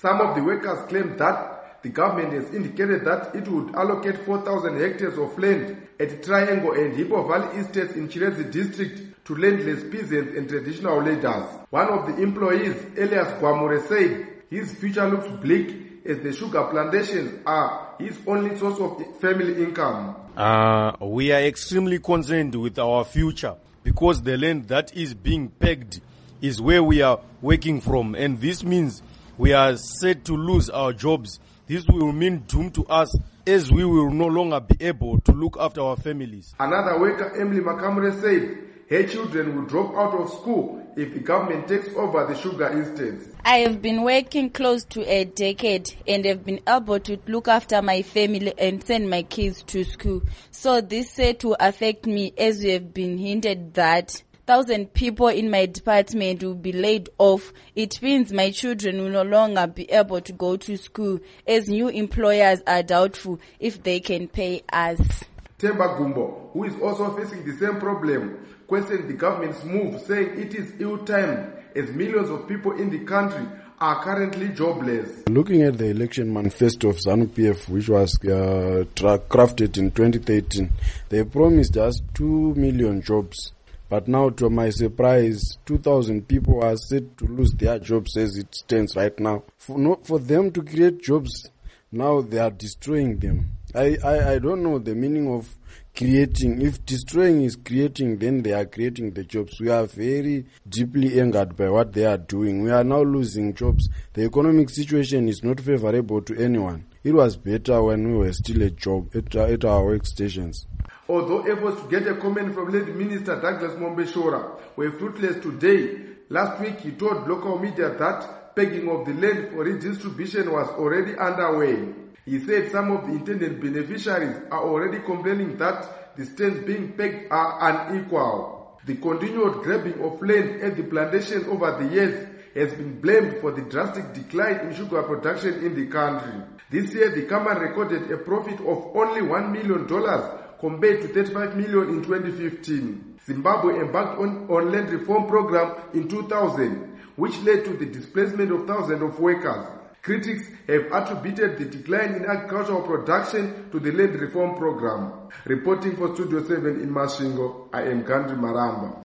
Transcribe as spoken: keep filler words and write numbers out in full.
Some of the workers claim that the government has indicated that it would allocate four thousand hectares of land at Triangle and Hippo Valley Estates in Chirezi district to landless peasants and traditional leaders. One of the employees, Elias Gwamure, said his future looks bleak as the sugar plantations are his only source of family income. Uh, we are extremely concerned with our future because the land that is being pegged is where we are working from, and this means we are set to lose our jobs. This will mean doom to us as we will no longer be able to look after our families. Another worker, Emily Makamure, said her children will drop out of school if the government takes over the sugar estates. I have been working close to a decade and have been able to look after my family and send my kids to school. So this said to affect me, as we have been hinted that thousand people in my department will be laid off. It means my children will no longer be able to go to school as new employers are doubtful if they can pay us. Temba Gumbo, who is also facing the same problem, questioned the government's move, saying it is ill-timed as millions of people in the country are currently jobless. Looking at the election manifesto of ZANU-P F, which was uh, tra- crafted in twenty thirteen, they promised us two million jobs. But now, to my surprise, two thousand people are set to lose their jobs as it stands right now. For, not for them to create jobs, now they are destroying them. I, I, I don't know the meaning of creating. If destroying is creating, then they are creating the jobs. We are very deeply angered by what they are doing. We are now losing jobs. The economic situation is not favorable to anyone. It was better when we were still at job at, at our workstations. Although efforts to get a comment from Land Minister Douglas Mombeshora were fruitless today, last week he told local media that pegging of the land for redistribution was already underway. He said some of the intended beneficiaries are already complaining that the stands being pegged are unequal. The continued grabbing of land at the plantation over the years has been blamed for the drastic decline in sugar production in the country. This year, the Kaman recorded a profit of only one million dollars compared to thirty-five million dollars in twenty fifteen. Zimbabwe embarked on, on land reform program in two thousand, which led to the displacement of thousands of workers. Critics have attributed the decline in agricultural production to the land reform program. Reporting for Studio seven in Masvingo, I am Gandhi Maramba.